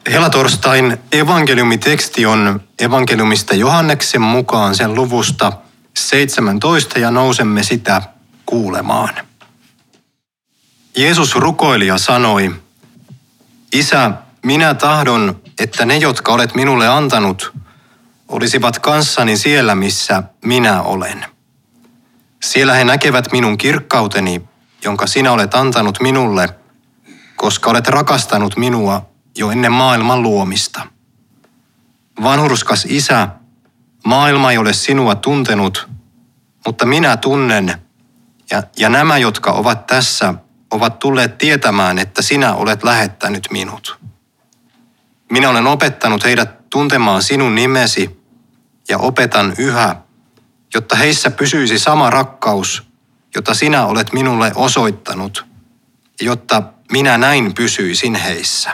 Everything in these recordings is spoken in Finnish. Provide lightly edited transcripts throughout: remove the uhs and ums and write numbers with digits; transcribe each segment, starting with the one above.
Helatorstain evankeliumiteksti on evankeliumista Johanneksen mukaan sen luvusta 17 ja nousemme sitä kuulemaan. Jeesus rukoili ja sanoi, Isä, minä tahdon, että ne, jotka olet minulle antanut, olisivat kanssani siellä, missä minä olen. Siellä he näkevät minun kirkkauteni, jonka sinä olet antanut minulle, koska olet rakastanut minua jo ennen maailman luomista. Vanhurskas Isä, maailma ei ole sinua tuntenut, mutta minä tunnen, ja nämä, jotka ovat tässä, ovat tulleet tietämään, että sinä olet lähettänyt minut. Minä olen opettanut heidät tuntemaan sinun nimesi ja opetan yhä, jotta heissä pysyisi sama rakkaus, jota sinä olet minulle osoittanut, jotta minä näin pysyisin heissä.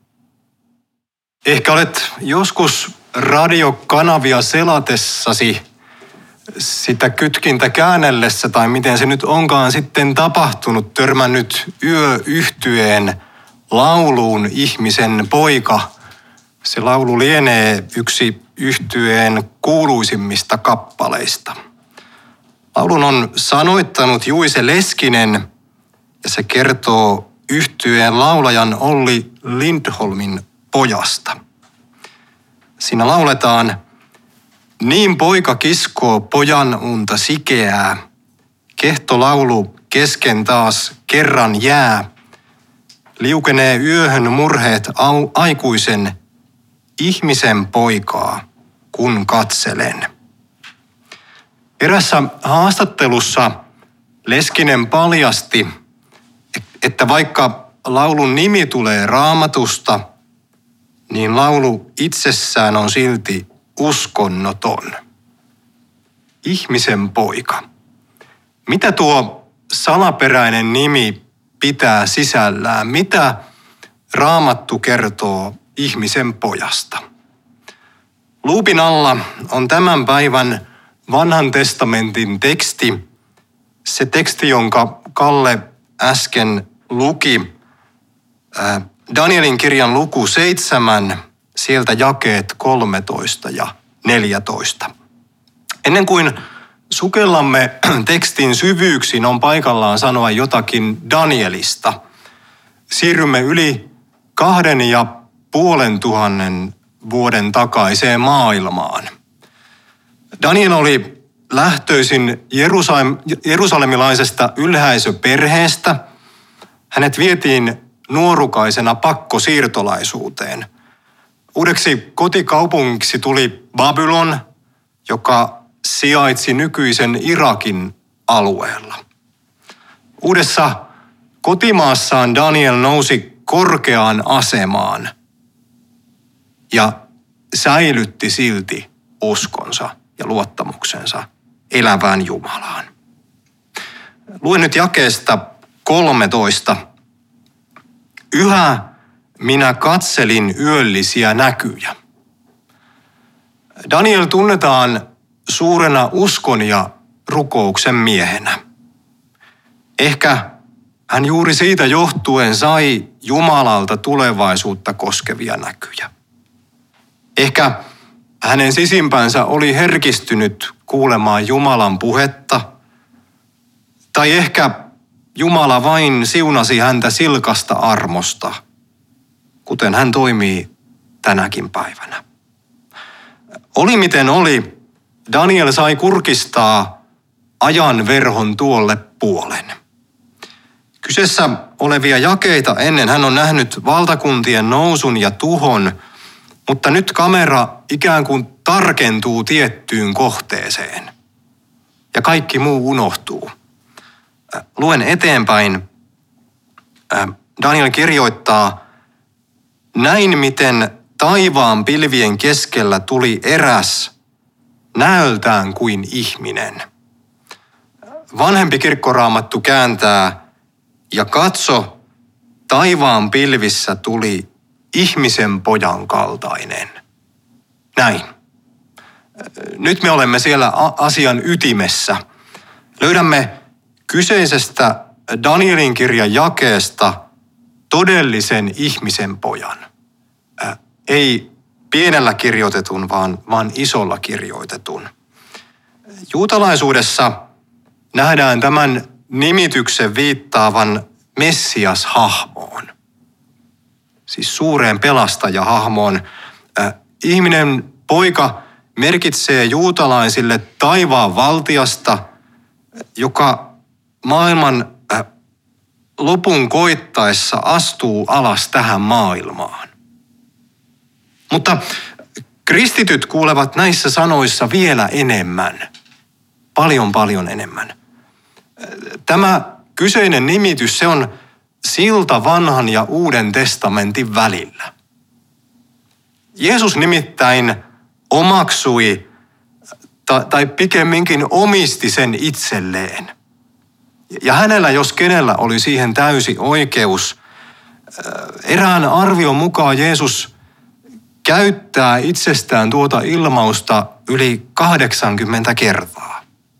Ehkä olet joskus radiokanavia selatessasi sitä kytkintä käännellessä tai miten se nyt onkaan sitten tapahtunut, törmännyt yöyhtyeen lauluun Ihmisen poika. Se laulu lienee yksi yhtyeen kuuluisimmista kappaleista. Laulun on sanoittanut Juise Leskinen ja se kertoo yhtyeen laulajan Olli Lindholmin pojasta. Siinä lauletaan, niin poika kiskoo pojan unta sikeää, kehtolaulu kesken taas kerran jää, liukenee yöhön murheet aikuisen, ihmisen poikaa, kun katselen. Erässä haastattelussa Leskinen paljasti, että vaikka laulun nimi tulee Raamatusta, niin laulu itsessään on silti uskonnoton. Ihmisen poika. Mitä tuo salaperäinen nimi pitää sisällään? Mitä Raamattu kertoo ihmisen pojasta? Luupin alla on tämän päivän Vanhan testamentin teksti. Se teksti, jonka Kalle äsken luki. Danielin kirjan luku 7, sieltä jakeet 13 ja 14. Ennen kuin sukellamme tekstin syvyyksiin, on paikallaan sanoa jotakin Danielista. Siirrymme yli 2500 vuoden takaiseen maailmaan. Daniel oli lähtöisin jerusalemilaisesta ylhäisöperheestä. Hänet vietiin nuorukaisena pakkosiirtolaisuuteen. Uudeksi kotikaupungiksi tuli Babylon, joka sijaitsi nykyisen Irakin alueella. Uudessa kotimaassaan Daniel nousi korkeaan asemaan ja säilytti silti uskonsa ja luottamuksensa elävään Jumalaan. Luen nyt jakeesta 13. Yhä minä katselin yöllisiä näkyjä. Daniel tunnetaan suurena uskon ja rukouksen miehenä. Ehkä hän juuri siitä johtuen sai Jumalalta tulevaisuutta koskevia näkyjä. Ehkä hänen sisimpänsä oli herkistynyt kuulemaan Jumalan puhetta, tai ehkä Jumala vain siunasi häntä silkasta armosta, kuten hän toimii tänäkin päivänä. Oli miten oli, Daniel sai kurkistaa ajan verhon tuolle puolen. Kyseessä olevia jakeita ennen hän on nähnyt valtakuntien nousun ja tuhon, mutta nyt kamera ikään kuin tarkentuu tiettyyn kohteeseen ja kaikki muu unohtuu. Luen eteenpäin. Daniel kirjoittaa, näin miten taivaan pilvien keskellä tuli eräs, näöltään kuin ihminen. Vanhempi kirkkoraamattu kääntää, ja katso, taivaan pilvissä tuli ihmisen pojan kaltainen. Näin. Nyt me olemme siellä asian ytimessä. Löydämme kyseisestä Danielin kirjan jakeesta todellisen ihmisen pojan. Ei pienellä kirjoitetun, vaan isolla kirjoitetun. Juutalaisuudessa nähdään tämän nimityksen viittaavan Messias-hahmoon. Siis suureen pelastajahahmoon. Ihminen poika merkitsee juutalaisille taivaan valtiasta, joka maailman lopun koittaessa astuu alas tähän maailmaan. Mutta kristityt kuulevat näissä sanoissa vielä enemmän. Paljon enemmän. Tämä kyseinen nimitys, se on silta vanhan ja uuden testamentin välillä. Jeesus nimittäin omaksui tai pikemminkin omisti sen itselleen. Ja hänellä, jos kenellä, oli siihen täysi oikeus. Erään arvion mukaan Jeesus käyttää itsestään tuota ilmausta yli 80 kertaa.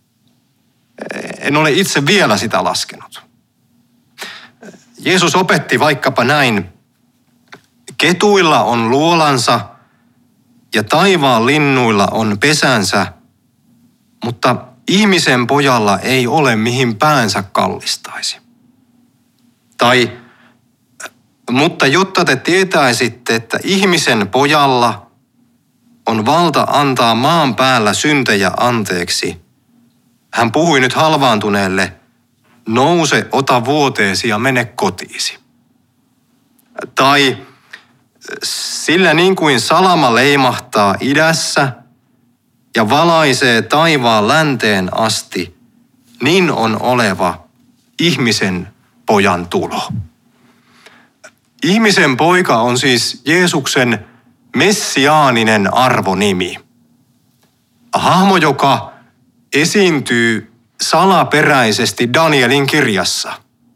En ole itse vielä sitä laskenut. Jeesus opetti vaikkapa näin: ketuilla on luolansa ja taivaan linnuilla on pesänsä, mutta ihmisen pojalla ei ole mihin päänsä kallistaisi. Tai, mutta jotta te tietäisitte, että ihmisen pojalla on valta antaa maan päällä syntejä anteeksi, hän puhui nyt halvaantuneelle: nouse, ota vuoteesi ja mene kotiisi. Tai sillä niin kuin salama leimahtaa idässä ja valaisee taivaan länteen asti, niin on oleva ihmisen pojan tulo. Ihmisen poika on siis Jeesuksen messiaaninen arvonimi. Hahmo, joka esiintyy salaperäisesti Danielin kirjassa.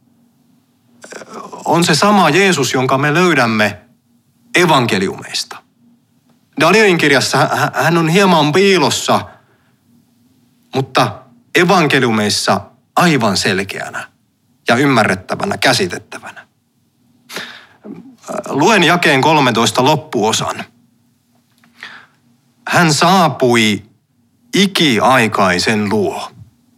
On se sama Jeesus, jonka me löydämme evankeliumeista. Danielin kirjassa hän on hieman piilossa, mutta evankeliumeissa aivan selkeänä ja ymmärrettävänä, käsitettävänä. Luen jakeen 13 loppuosan. Hän saapui ikiaikaisen luo.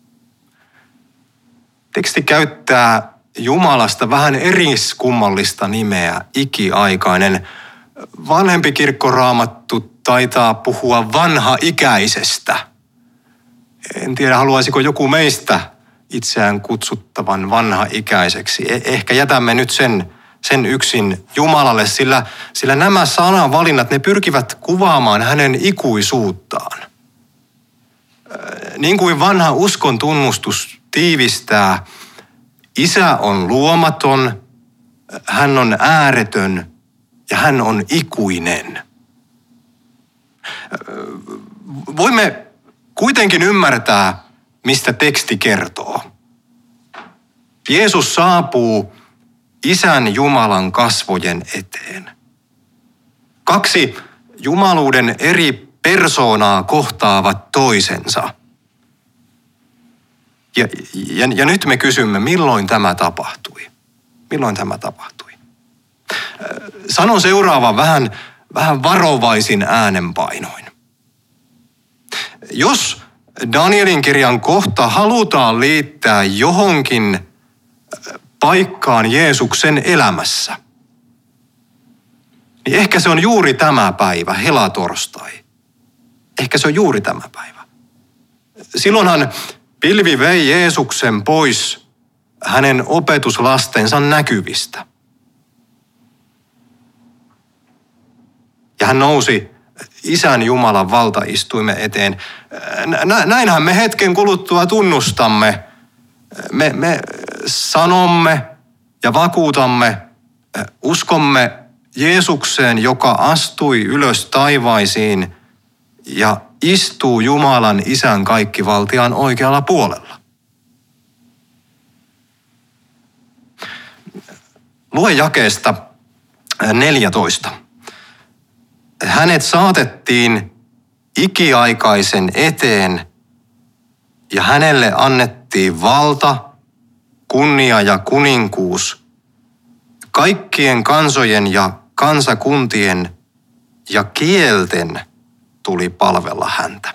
Teksti käyttää Jumalasta vähän eriskummallista nimeä, ikiaikainen. Vanhempi kirkkoraamattu taitaa puhua vanhaikäisestä. En tiedä, haluaisiko joku meistä itseään kutsuttavan vanhaikäiseksi. Ehkä jätämme nyt sen yksin Jumalalle, sillä nämä sanavalinnat, ne pyrkivät kuvaamaan hänen ikuisuuttaan. Niin kuin vanha uskon tunnustus tiivistää, Isä on luomaton, hän on ääretön ja hän on ikuinen. Voimme kuitenkin ymmärtää, mistä teksti kertoo. Jeesus saapuu Isän Jumalan kasvojen eteen. Kaksi jumaluuden eri persoonaa kohtaavat toisensa. Ja nyt me kysymme, milloin tämä tapahtui? Milloin tämä tapahtui? Sanon seuraavan vähän varovaisin äänenpainoin. Jos Danielin kirjan kohta halutaan liittää johonkin paikkaan Jeesuksen elämässä, niin ehkä se on juuri tämä päivä, helatorstai. Ehkä se on juuri tämä päivä. Silloinhan pilvi vei Jeesuksen pois hänen opetuslastensa näkyvistä. Ja hän nousi Isän Jumalan valtaistuimen eteen. Näinhän me hetken kuluttua tunnustamme. Me sanomme ja vakuutamme, uskomme Jeesukseen, joka astui ylös taivaisiin ja istuu Jumalan Isän kaikkivaltiaan oikealla puolella. Lue jakeesta 14. Hänet saatettiin ikiaikaisen eteen ja hänelle annettiin valta, kunnia ja kuninkuus kaikkien kansojen ja kansakuntien ja kielten tuli palvella häntä.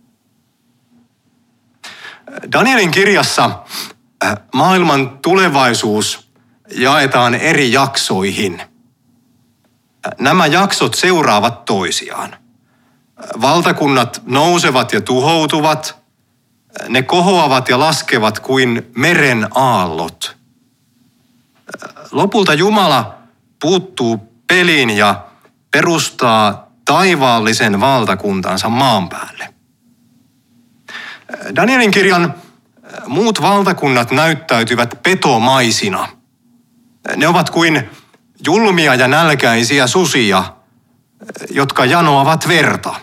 Danielin kirjassa maailman tulevaisuus jaetaan eri jaksoihin. Nämä jaksot seuraavat toisiaan. Valtakunnat nousevat ja tuhoutuvat. Ne kohoavat ja laskevat kuin meren aallot. Lopulta Jumala puuttuu peliin ja perustaa taivaallisen valtakuntansa maan päälle. Danielin kirjan muut valtakunnat näyttäytyvät petomaisina. Ne ovat kuin julmia ja nälkäisiä susia, jotka janoavat verta.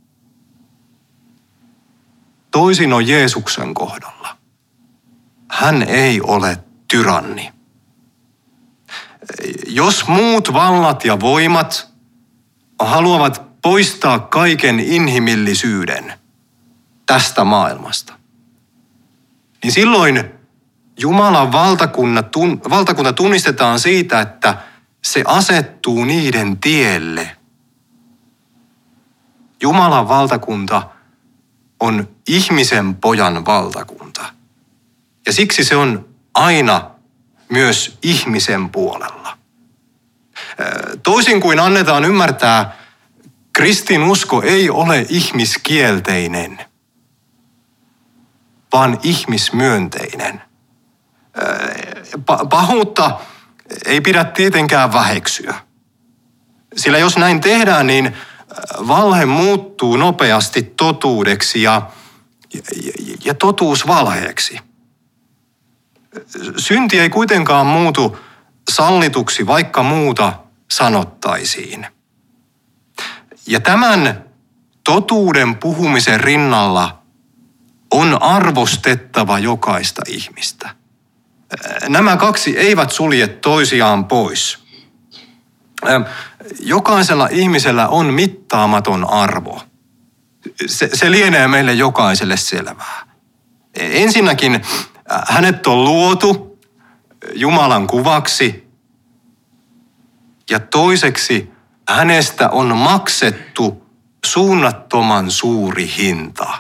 Toisin on Jeesuksen kohdalla. Hän ei ole tyranni. Jos muut vallat ja voimat haluavat poistaa kaiken inhimillisyyden tästä maailmasta, niin silloin Jumalan valtakunta tunnistetaan siitä, että se asettuu niiden tielle. Jumalan valtakunta on ihmisen pojan valtakunta. Ja siksi se on aina myös ihmisen puolella. Toisin kuin annetaan ymmärtää, kristinusko ei ole ihmiskielteinen, vaan ihmismyönteinen. Pahuutta ei pidä tietenkään väheksyä. Sillä jos näin tehdään, niin valhe muuttuu nopeasti totuudeksi ja totuus valheeksi. Synti ei kuitenkaan muutu sallituksi, vaikka muuta sanottaisiin. Ja tämän totuuden puhumisen rinnalla on arvostettava jokaista ihmistä. Nämä kaksi eivät sulje toisiaan pois. Jokaisella ihmisellä on mittaamaton arvo. Se lienee meille jokaiselle selvää. Ensinnäkin hänet on luotu Jumalan kuvaksi ja toiseksi hänestä on maksettu suunnattoman suuri hinta.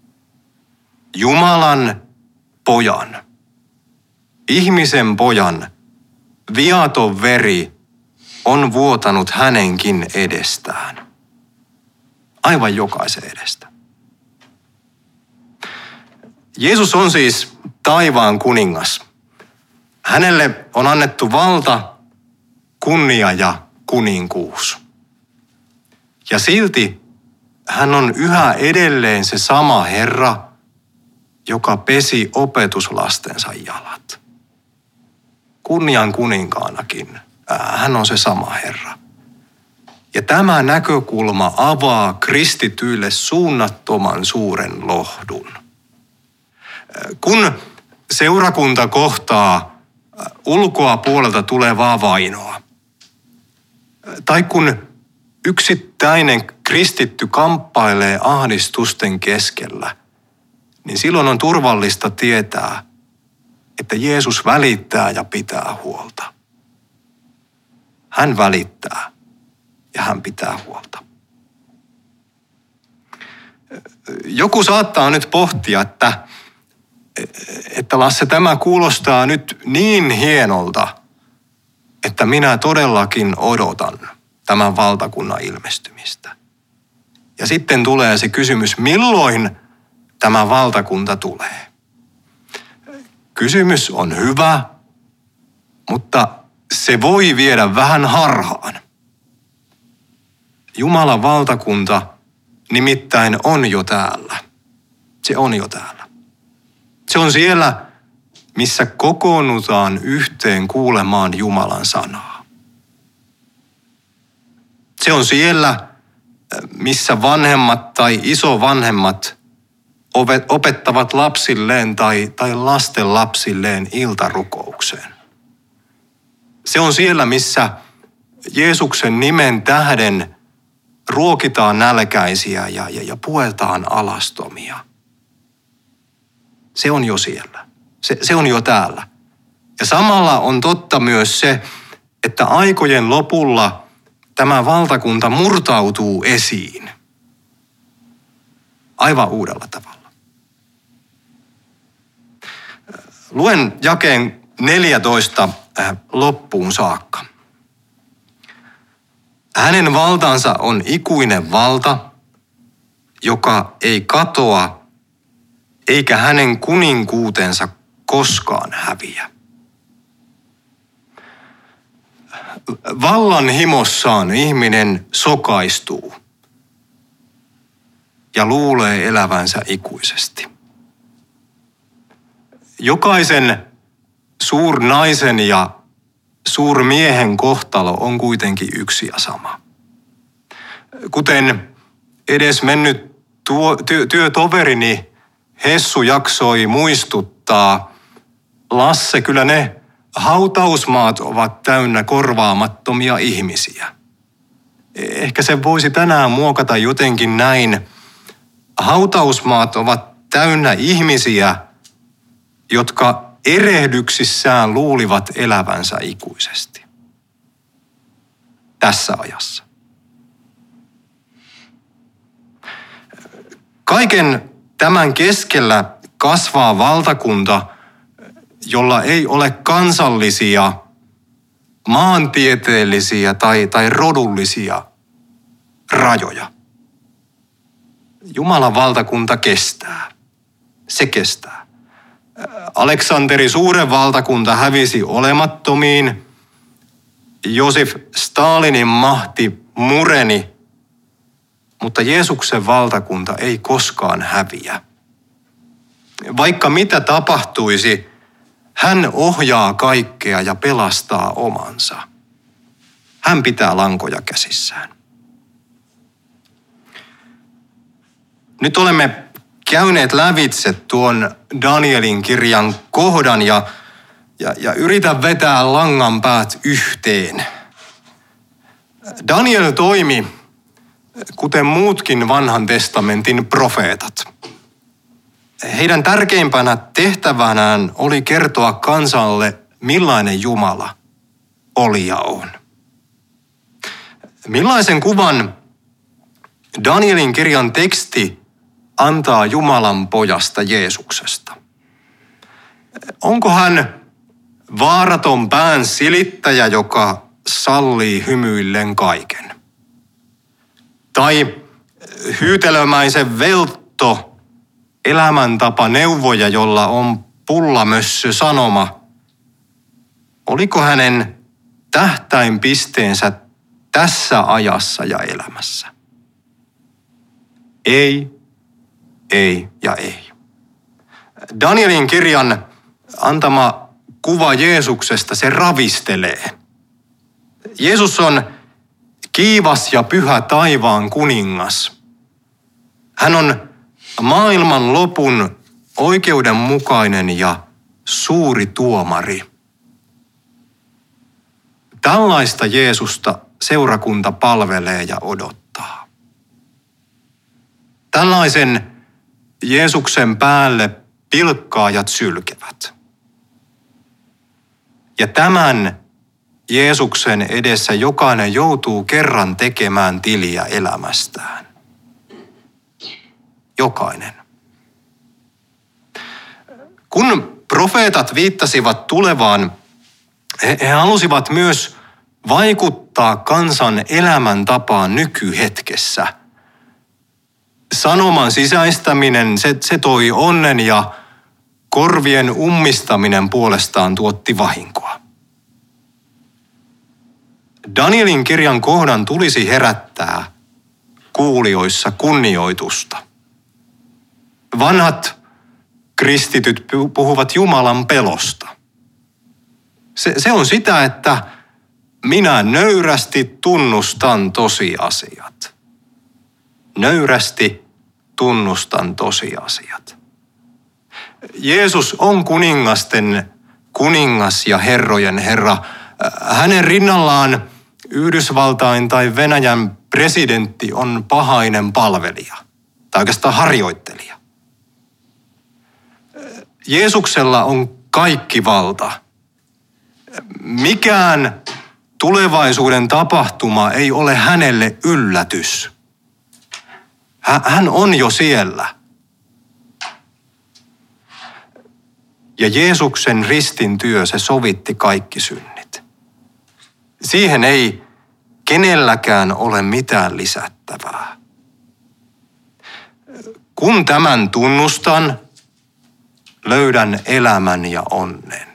Jumalan pojan, ihmisen pojan viaton veri on vuotanut hänenkin edestään. Aivan jokaisen edestä. Jeesus on siis taivaan kuningas. Hänelle on annettu valta, kunnia ja kuninkuus. Ja silti hän on yhä edelleen se sama Herra, joka pesi opetuslastensa jalat. Kunnian kuninkaanakin hän on se sama Herra. Ja tämä näkökulma avaa kristityille suunnattoman suuren lohdun. Kun seurakunta kohtaa ulkoa puolelta tulevaa vainoa, tai kun yksittäinen kristitty kamppailee ahdistusten keskellä, niin silloin on turvallista tietää, että Jeesus välittää ja pitää huolta. Hän välittää ja hän pitää huolta. Joku saattaa nyt pohtia, että Lasse, tämä kuulostaa nyt niin hienolta, että minä todellakin odotan tämän valtakunnan ilmestymistä. Ja sitten tulee se kysymys, milloin tämä valtakunta tulee? Kysymys on hyvä, mutta se voi viedä vähän harhaan. Jumalan valtakunta nimittäin on jo täällä. Se on jo täällä. Se on siellä, missä kokoonnutaan yhteen kuulemaan Jumalan sanaa. Se on siellä, missä vanhemmat tai isovanhemmat opettavat lapsilleen tai lasten lapsilleen iltarukoukseen. Se on siellä, missä Jeesuksen nimen tähden ruokitaan nälkäisiä ja puetaan alastomia. Se on jo siellä. Se on jo täällä. Ja samalla on totta myös se, että aikojen lopulla tämä valtakunta murtautuu esiin aivan uudella tavalla. Luen jakeen 14 loppuun saakka. Hänen valtansa on ikuinen valta, joka ei katoa, eikä hänen kuninkuutensa koskaan häviä. Vallan himossaan ihminen sokaistuu ja luulee elävänsä ikuisesti. Jokaisen suurnaisen ja suurmiehen kohtalo on kuitenkin yksi ja sama. Kuten edesmennyt työtoverini Hessu jaksoi muistuttaa, Lasse, kyllä ne hautausmaat ovat täynnä korvaamattomia ihmisiä. Ehkä se voisi tänään muokata jotenkin näin. Hautausmaat ovat täynnä ihmisiä, jotka erehdyksissään luulivat elävänsä ikuisesti. Tässä ajassa. Kaiken tämän keskellä kasvaa valtakunta, jolla ei ole kansallisia, maantieteellisiä tai rodullisia rajoja. Jumalan valtakunta kestää. Se kestää. Aleksanteri suuren valtakunta hävisi olemattomiin. Josif Stalinin mahti mureni, mutta Jeesuksen valtakunta ei koskaan häviä. Vaikka mitä tapahtuisi, hän ohjaa kaikkea ja pelastaa omansa. Hän pitää lankoja käsissään. Nyt olemme käyneet lävitse tuon Danielin kirjan kohdan ja yritän vetää langan päät yhteen. Daniel toimi, kuten muutkin vanhan testamentin profeetat. Heidän tärkeimpänä tehtävänään oli kertoa kansalle, millainen Jumala oli ja on. Millaisen kuvan Danielin kirjan teksti antaa Jumalan pojasta Jeesuksesta? Onko hän vaaraton pään silittäjä, joka sallii hymyillen kaiken? Tai hyytelömäisen veltto elämäntapa neuvoja, jolla on pullamössö sanoma? Oliko hänen tähtäinpisteensä tässä ajassa ja elämässä? Ei, ei ja ei. Danielin kirjan antama kuva Jeesuksesta, se ravistelee. Jeesus on kiivas ja pyhä taivaan kuningas. Hän on maailman lopun oikeudenmukainen ja suuri tuomari. Tällaista Jeesusta seurakunta palvelee ja odottaa. Tällaisen Jeesuksen päälle pilkkaajat sylkevät. Ja tämän Jeesuksen edessä jokainen joutuu kerran tekemään tiliä elämästään. Jokainen. Kun profeetat viittasivat tulevaan, he halusivat myös vaikuttaa kansan elämäntapaan nykyhetkessä. Sanoman sisäistäminen, se toi onnen ja korvien ummistaminen puolestaan tuotti vahinkoa. Danielin kirjan kohdan tulisi herättää kuulijoissa kunnioitusta. Vanhat kristityt puhuvat Jumalan pelosta. Se on sitä, että minä nöyrästi tunnustan tosiasiat. Nöyrästi tunnustan tosiasiat. Jeesus on kuningasten kuningas ja herrojen herra. Hänen rinnallaan Yhdysvaltain tai Venäjän presidentti on pahainen palvelija tai oikeastaan harjoittelija. Jeesuksella on kaikki valta. Mikään tulevaisuuden tapahtuma ei ole hänelle yllätys. Hän on jo siellä. Ja Jeesuksen ristin työ, se sovitti kaikki synnit. Siihen ei kenelläkään ole mitään lisättävää. Kun tämän tunnustan, löydän elämän ja onnen.